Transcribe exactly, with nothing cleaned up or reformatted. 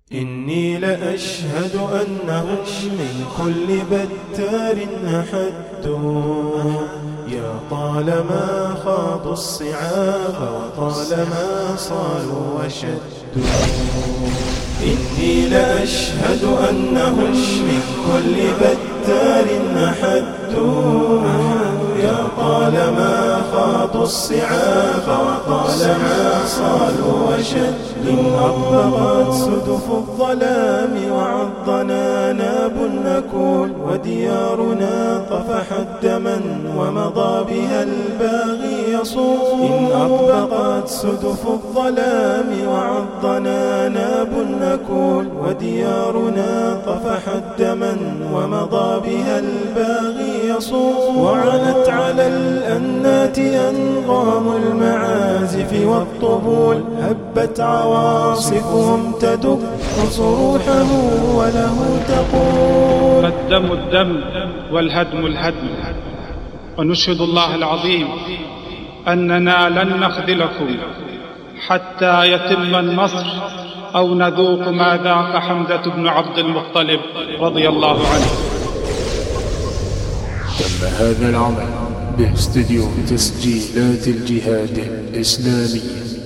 إني لأشهد أنهم من كل بتار أحدوا، يا طالما خاضوا الصعاب وطالما صالوا وشدوا. إني لأشهد أنهم من كل بتار أحدوا، يا طالما خاضوا الصعاب وطالما صالوا وشدوا. إن أطبقت سدف الظلام وعضنا ناب النكول، وديارنا طفحت دما ومضى بها الباغي يصول. إن أطبقت سدف الظلام وعضنا ناب النكول، وديارنا طفحت دما ومضى بها الباغي يصول. وعلت على الأنات أنغام المعازف والطبول، هبت عواصفهم تدق صروحه وله تقول. فالدم الدم والهدم الهدم. ونشهد الله العظيم أننا لن نخذلكم حتى يتم النصر أو نذوق ما ذاق حمزة بن عبد المطلب رضي الله عنه. تم هذا العمل باستديو تسجيلات الجهاد الإسلامي.